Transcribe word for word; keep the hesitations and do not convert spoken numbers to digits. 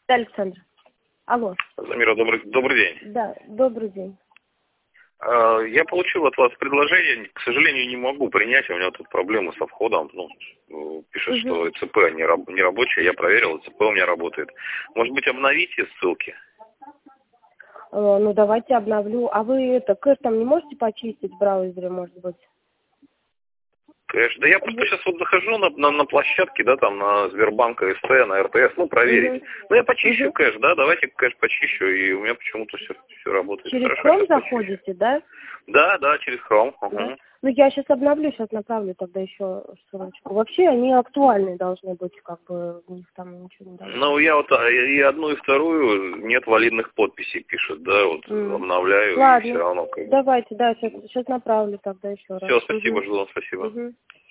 Да, Александр. Алло. Замира, добрый, добрый день. Да, добрый день. Я получил от вас предложение, к сожалению, не могу принять, у меня тут проблемы со входом. Ну, пишет, Угу. что ЦП не, раб, не рабочая, я проверил, ЦП у меня работает. Может быть, обновите ссылки? Э, ну, давайте обновлю. А вы это, кэш там не можете почистить в браузере, может быть? Кэш. Да я просто сейчас вот захожу на, на, на площадке, да, там на Сбербанк, СТ, на РТС, ну, проверить. Угу. Ну, я почищу Угу. кэш, да, давайте кэш почищу, и у меня почему-то все, все работает. Через Хорошо, Chrome сейчас заходите, почищу. да? Да, да, через Chrome. Угу. Да. Ну, я сейчас обновлю, сейчас направлю тогда еще ссылочку. Вообще они актуальные должны быть, как бы, у них там ничего не должно. Ну, я вот а, и одну, и вторую, нет валидных подписей, пишет, да, вот Mm. обновляю, Ладно. и все равно как бы. Давайте, да, сейчас, сейчас направлю тогда еще раз. Все, спасибо, Угу. жду, спасибо. Угу.